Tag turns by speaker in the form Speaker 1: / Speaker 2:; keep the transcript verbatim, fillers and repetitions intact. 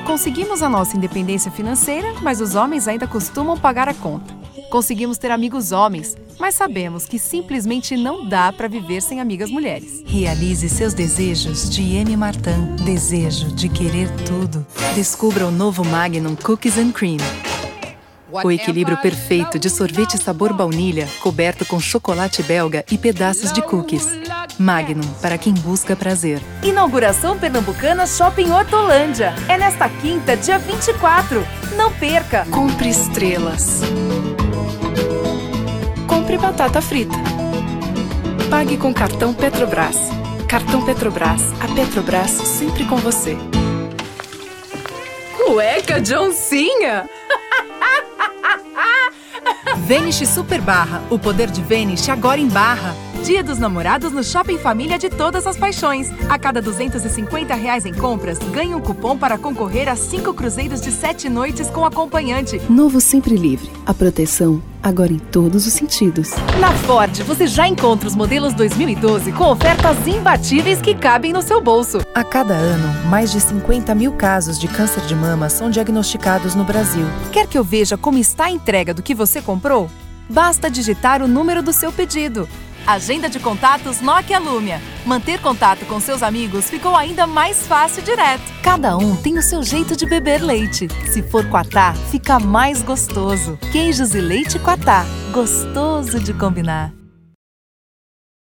Speaker 1: Conseguimos a nossa independência financeira, mas os homens ainda costumam pagar a conta. Conseguimos ter amigos homens, mas sabemos que simplesmente não dá para viver sem amigas mulheres.
Speaker 2: Realize seus desejos de M. Martin. Desejo de querer tudo. Descubra o novo Magnum Cookies and Cream. O equilíbrio perfeito de sorvete sabor baunilha, coberto com chocolate belga e pedaços de cookies. Magnum, para quem busca prazer.
Speaker 1: Inauguração Pernambucana Shopping Hortolândia. É nesta quinta, dia vinte e quatro. Não perca!
Speaker 2: Compre estrelas. Compre batata frita. Pague com cartão Petrobras. Cartão Petrobras. A Petrobras sempre com você.
Speaker 1: Cueca de oncinha!
Speaker 3: Vanish Super Barra. O poder de Vanish agora em barra.
Speaker 1: Dia dos Namorados no Shopping Família de Todas as Paixões. A cada duzentos e cinquenta reais em compras, ganhe um cupom para concorrer a cinco cruzeiros de sete noites com acompanhante.
Speaker 4: Novo Sempre Livre. A proteção agora em todos os sentidos.
Speaker 1: Na Ford, você já encontra os modelos dois mil e doze com ofertas imbatíveis que cabem no seu bolso.
Speaker 5: A cada ano, mais de cinquenta mil casos de câncer de mama são diagnosticados no Brasil.
Speaker 1: Quer que eu veja como está a entrega do que você comprou? Basta digitar o número do seu pedido. Agenda de contatos Nokia Lumia. Manter contato com seus amigos ficou ainda mais fácil e direto. Cada um tem o seu jeito de beber leite. Se for Quatá, fica mais gostoso. Queijos e leite Quatá. Gostoso de combinar.